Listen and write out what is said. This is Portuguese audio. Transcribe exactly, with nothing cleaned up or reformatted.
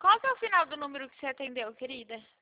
Qual que é o final do número que você atendeu, querida?